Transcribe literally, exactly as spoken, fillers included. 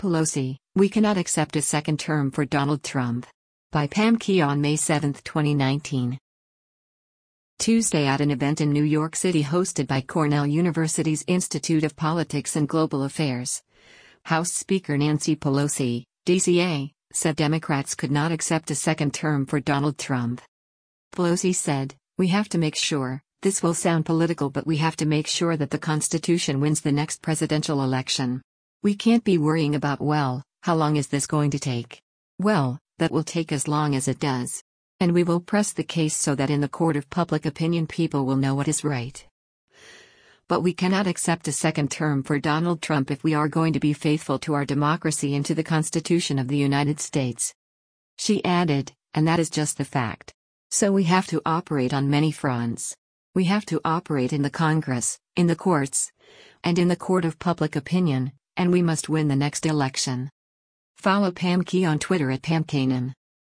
Pelosi, we cannot accept a second term for Donald Trump. By Pam Key on May seventh, twenty nineteen. Tuesday at an event in New York City hosted by Cornell University's Institute of Politics and Global Affairs, House Speaker Nancy Pelosi, D C A, said Democrats could not accept a second term for Donald Trump. Pelosi said, "We have to make sure, this will sound political, but we have to make sure that the Constitution wins the next presidential election. We can't be worrying about, well, how long is this going to take? Well, that will take as long as it does. And we will press the case so that in the court of public opinion people will know what is right. But we cannot accept a second term for Donald Trump if we are going to be faithful to our democracy and to the Constitution of the United States." She added, "And that is just the fact. So we have to operate on many fronts. We have to operate in the Congress, in the courts, and in the court of public opinion, and we must win the next election." Follow Pam Key on Twitter at Pam Kanan.